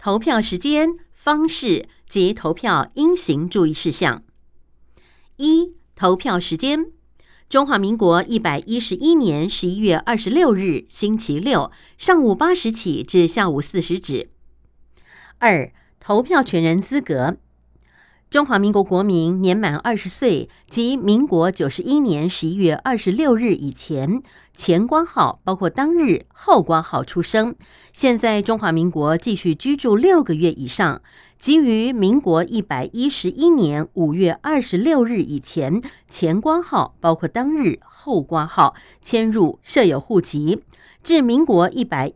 投票时间、方式及投票应行注意事项。1、投票时间。中华民国111年11月26日星期六上午8时起至下午4时止。2、投票权人资格。中华民国国民年满20岁及民国91年11月26日以前，前挂号包括当日、后挂号出生，现在中华民国继续居住6个月以上，及于民国111年5月26日以前，前挂号包括当日、后挂号迁入设有户籍，至民国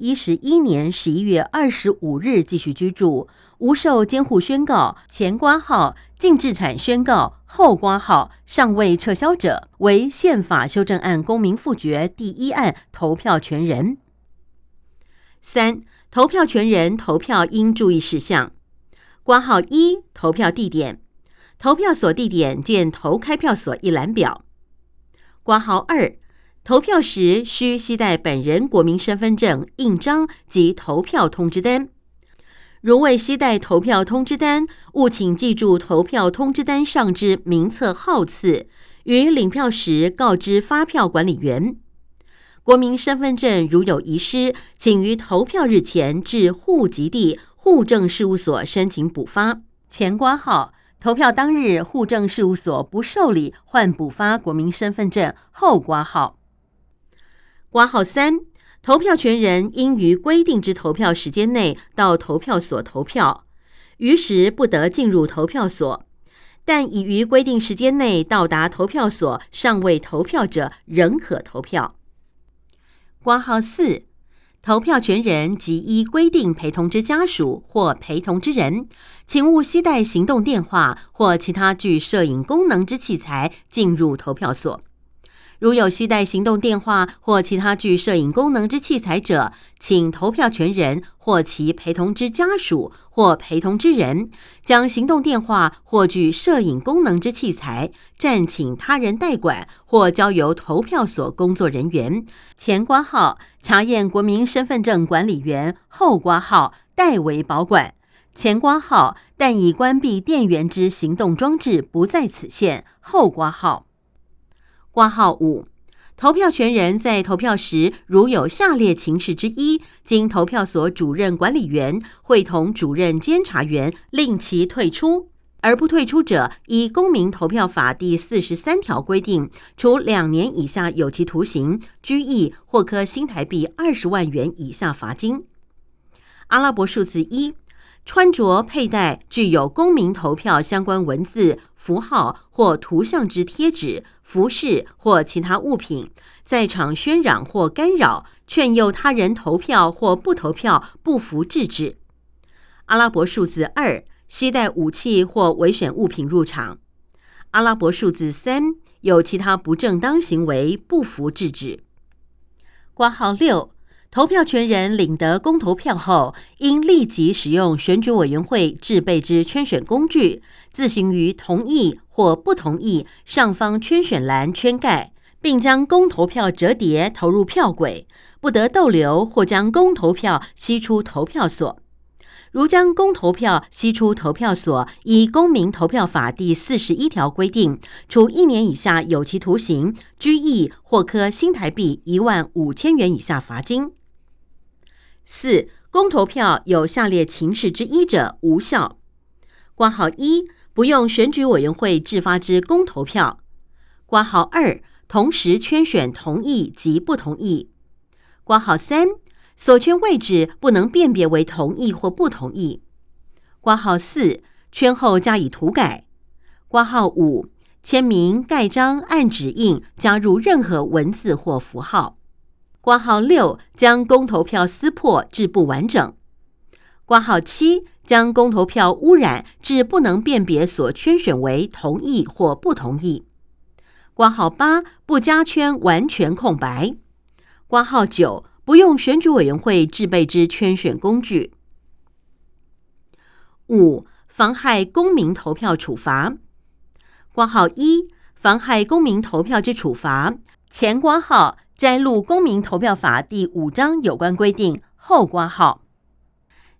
111年11月25日继续居住，无受监护宣告、前挂号、净置产宣告、后挂号尚未撤销者，为宪法修正案公民复决第1案投票权人。3、投票权人投票应注意事项。挂号1、投票地点。投票所地点见投开票所一览表。挂号2、投票时需携带本人国民身份证、印章及投票通知单。如未携带投票通知单，务请记住投票通知单上之名册号次，于领票时告知发票管理员。国民身份证如有遗失，请于投票日前至户籍地户政事务所申请补发。前挂号投票当日户政事务所不受理换补发国民身份证，后挂号。挂号3、投票权人应于规定之投票时间内到投票所投票，余时不得进入投票所，但已于规定时间内到达投票所尚未投票者，仍可投票。挂号4、投票权人及依规定陪同之家属或陪同之人，请勿携带行动电话或其他具摄影功能之器材进入投票所。如有携带行动电话或其他具摄影功能之器材者，请投票权人或其陪同之家属或陪同之人将行动电话或具摄影功能之器材暂请他人代管或交由投票所工作人员，前挂号查验国民身份证管理员，后挂号代为保管。前挂号但已关闭电源之行动装置不在此限，后挂号。挂号5、投票权人在投票时，如有下列情事之一，经投票所主任管理员会同主任监察员令其退出，而不退出者，依公民投票法第43条规定，处2年以下有期徒刑、拘役或科新台币20万元以下罚金。阿拉伯数字1、穿着佩戴具有公民投票相关文字、符号或图像之贴纸、服饰或其他物品，在场喧嚷或干扰，劝诱他人投票或不投票，不服制止。阿拉伯数字2、携带武器或危险物品入场。阿拉伯数字3、有其他不正当行为，不服制止。挂号6、投票权人领得公投票后，应立即使用选举委员会制备之圈选工具，自行于同意或不同意上方圈选栏圈盖，并将公投票折叠投入票轨，不得逗留或将公投票吸出投票所。如将公投票吸出投票所，依《公民投票法》第41条规定，处1年以下有期徒刑、拘役或科新台币15000元以下罚金。4、公投票有下列情事之一者，无效。挂号1、不用选举委员会制发之公投票。挂号2、同时圈选同意及不同意。挂号3、所圈位置不能辨别为同意或不同意。挂号4、圈后加以涂改。挂号5、签名、盖章、按指印加入任何文字或符号。挂号6、将公投票撕破致不完整。挂号7、将公投票污染致不能辨别所圈选为同意或不同意。挂号8、不加圈完全空白。挂号9、不用选举委员会制备之圈选工具。5、妨害公民投票处罚。挂号1、妨害公民投票之处罚，前挂号摘录《公民投票法》第5章有关规定，后挂号。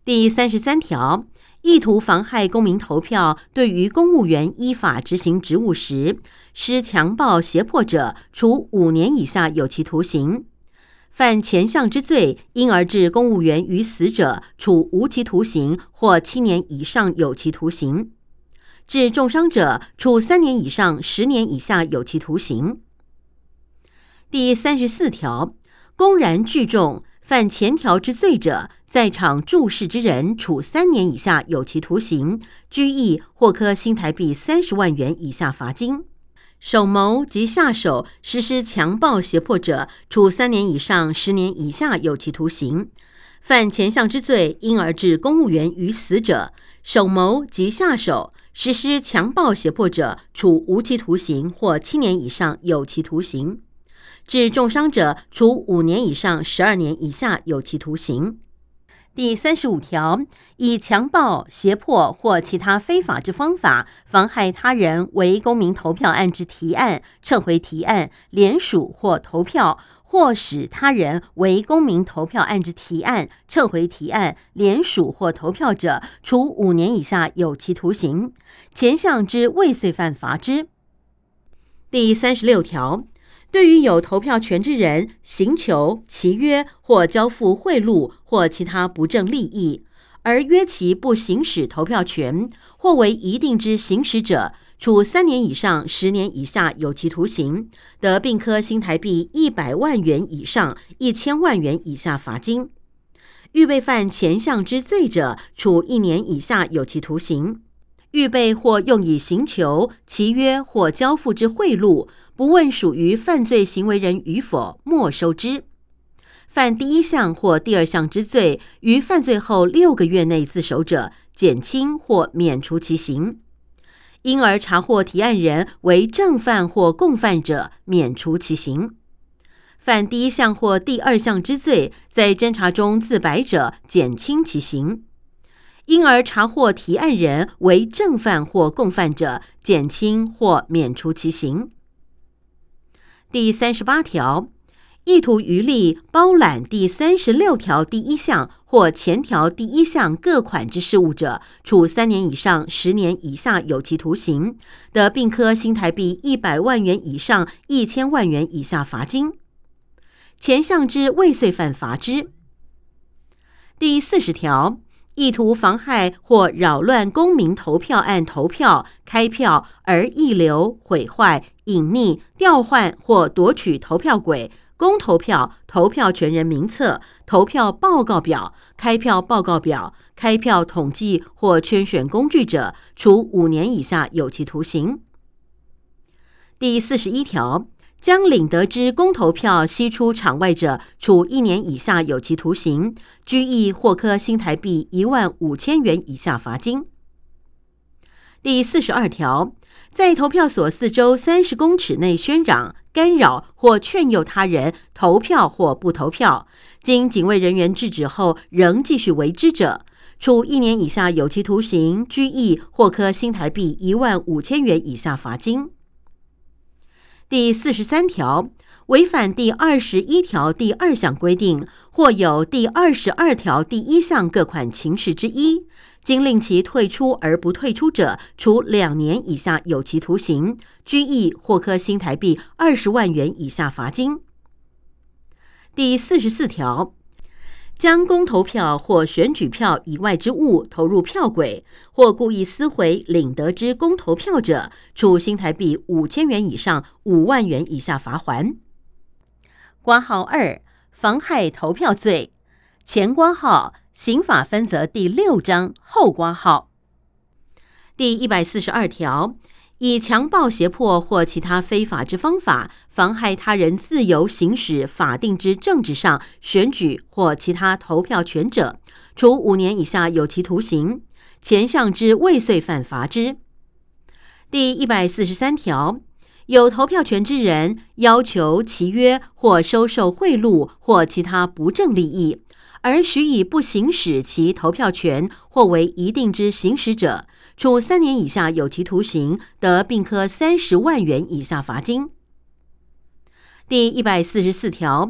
第33条，意图妨害公民投票，对于公务员依法执行职务时，施强暴胁迫者，处5年以下有期徒刑；犯前项之罪，因而致公务员于死者，处无期徒刑或7年以上有期徒刑；致重伤者，处3年以上10年以下有期徒刑。第34条，公然聚众，犯前条之罪者，在场注视之人，处3年以下有期徒刑、拘役或科新台币30万元以下罚金；首谋及下手实施强暴胁迫者，处3年以上10年以下有期徒刑；犯前项之罪，因而致公务员于死者，首谋及下手实施强暴胁迫者，处无期徒刑或7年以上有期徒刑；致重伤者，处5年以上12年以下有期徒刑。第35条，以强暴、胁迫或其他非法之方法妨害他人为公民投票案之提案、撤回提案、联署或投票，或使他人为公民投票案之提案、撤回提案、联署或投票者，处5年以下有期徒刑；前项之未遂犯，罚之。第36条，对于有投票权之人，行求、契约或交付贿赂或其他不正利益，而约其不行使投票权，或为一定之行使者，处3年以上10年以下有期徒刑，得并科新台币100万元以上1000万元以下罚金；预备犯前项之罪者，处1年以下有期徒刑；预备或用以行求、契约或交付之贿赂，不问属于犯罪行为人与否，没收之；犯第1项或第2项之罪，于犯罪后6个月内自首者，减轻或免除其刑；因而查获提案人为正犯或共犯者，免除其刑；犯第1项或第2项之罪，在侦查中自白者，减轻其刑；因而查获提案人为正犯或共犯者，减轻或免除其刑。第38条，意图渔利包揽第36条第1项或前条第1项各款之事务者，处3年以上10年以下有期徒刑，得并科新台币100万元以上1000万元以下罚金；前项之未遂犯，罚之。第40条，意图妨害或扰乱公民投票案投票、开票而遗留、毁坏、隐匿、调换或夺取投票轨、公投票、投票权人名册、投票报告表、开票报告表、开票统计或圈选工具者，处5年以下有期徒刑。第41条，将领得之公投票悉出场外者，处1年以下有期徒刑、拘役或科新台币15000元以下罚金。第42条，在投票所4周30公尺内喧嚷、干扰或劝诱他人投票或不投票，经警卫人员制止后仍继续为之者，处1年以下有期徒刑、拘役或科新台币15000元以下罚金。第43条，违反第21条第2项规定，或有第22条第1项各款情事之一，经令其退出而不退出者，处2年以下有期徒刑、拘役或科新台币20万元以下罚金。第44条，将公投票或选举票以外之物投入票轨，或故意撕毁领得之公投票者，处新台币5000元以上5万元以下罚锾。括号2，妨害投票罪，前括号刑法分则第6章后括号。第142条，以强暴、胁迫或其他非法之方法妨害他人自由行使法定之政治上、选举或其他投票权者，处5年以下有期徒刑，前项之未遂犯，罚之。第143条，有投票权之人要求、契约或收受贿赂或其他不正利益，而许以不行使其投票权或为一定之行使者，处3年以下有期徒刑，得并科30万元以下罚金。第144条，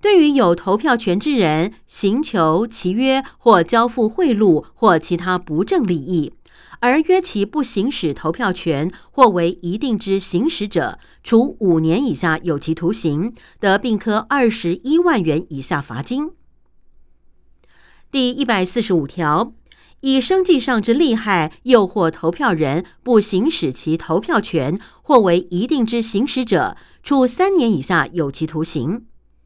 对于有投票权之人行求契约或交付贿赂或其他不正利益，而约其不行使投票权或为一定之行使者，处5年以下有期徒刑，得并科21万元以下罚金。第145条，以生计上之利害诱惑投票人不行使其投票权或为一定之行使者，处3年以下有期徒刑。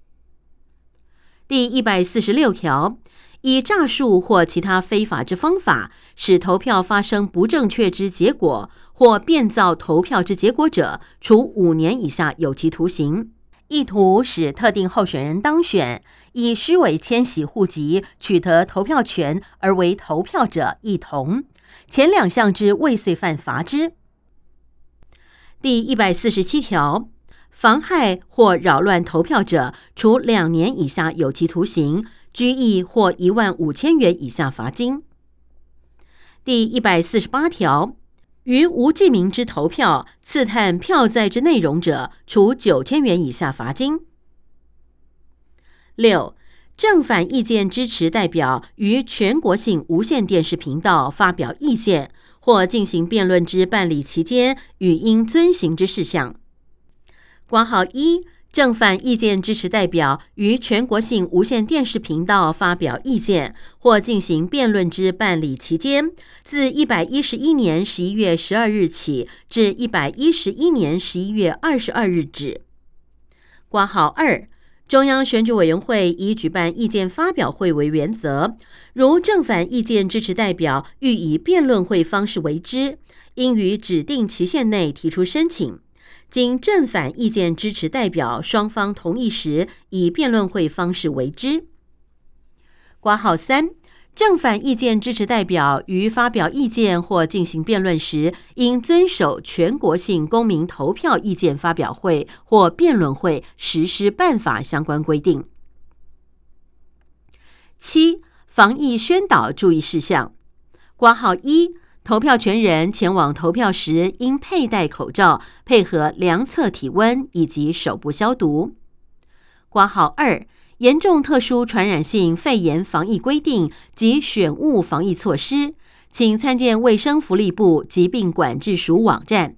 第146条，以诈术或其他非法之方法，使投票发生不正确之结果，或变造投票之结果者，处5年以下有期徒刑。意图使特定候选人当选，以虚伪迁徙户籍取得投票权而为投票者一同，前2项之未遂犯罚之。第147条，妨害或扰乱投票者，处2年以下有期徒刑，拘役或15000元以下罚金。第148条，于无记名之投票刺探票载之内容者，处9000元以下罚金。6. 正反意见支持代表于全国性无线电视频道发表意见或进行辩论之办理期间，与应遵行之事项。括号1，正反意见支持代表于全国性无线电视频道发表意见或进行辩论之办理期间，自111年11月12日起至111年11月22日止。括号2，中央选举委员会以举办意见发表会为原则，如正反意见支持代表欲以辩论会方式为之，应于指定期限内提出申请，经正反意见支持代表双方同意时，以辩论会方式为之。括号3，正反意见支持代表于发表意见或进行辩论时，应遵守全国性公民投票意见发表会或辩论会实施办法相关规定。7. 防疫宣导注意事项。括号1，投票权人前往投票时，应佩戴口罩，配合量测体温以及手部消毒。括号2，严重特殊传染性肺炎防疫规定及选务防疫措施，请参见卫生福利部疾病管制署网站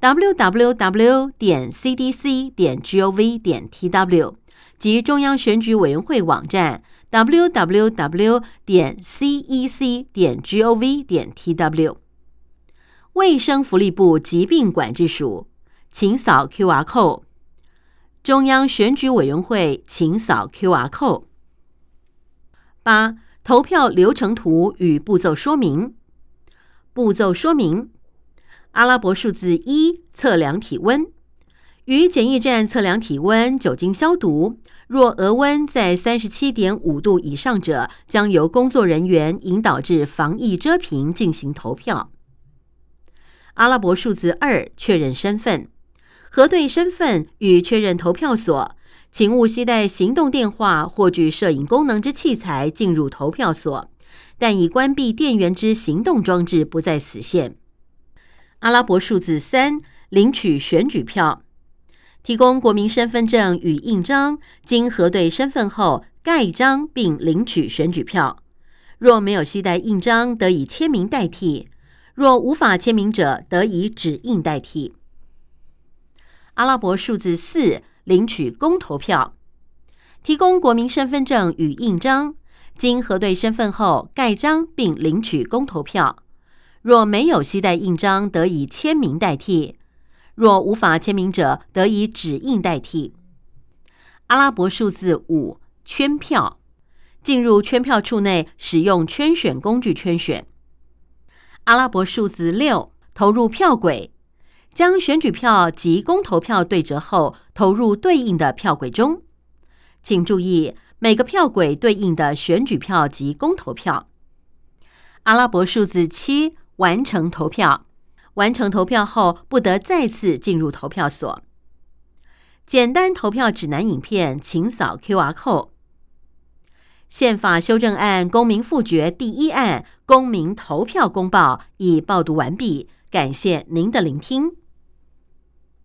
www.cdc.gov.tw 及中央选举委员会网站 www.cec.gov.tw。卫生福利部疾病管制署，请扫 QR code。中央选举委员会，请扫 QR code。8. 投票流程图与步骤说明。步骤说明：阿拉伯数字1，测量体温。于检疫站测量体温，酒精消毒。若额温在 37.5 度以上者，将由工作人员引导至防疫遮屏进行投票。阿拉伯数字2，确认身份。核对身份与确认投票所，请勿携带行动电话或具摄影功能之器材进入投票所，但已关闭电源之行动装置不在此限。阿拉伯数字3，领取选举票。提供国民身份证与印章，经核对身份后盖章并领取选举票。若没有携带印章，得以签名代替；若无法签名者，得以指印代替。阿拉伯数字4，领取公投票。提供国民身份证与印章，经核对身份后盖章并领取公投票。若没有携带印章，得以签名代替；若无法签名者，得以指印代替。阿拉伯数字5，圈票。进入圈票处内，使用圈选工具圈选。阿拉伯数字6，投入票轨。将选举票及公投票对折后，投入对应的票轨中。请注意，每个票轨对应的选举票及公投票。阿拉伯数字7，完成投票。完成投票后，不得再次进入投票所。简单投票指南影片，请扫 QR code。宪法修正案公民复决第1案公民投票公报已报读完毕，感谢您的聆听。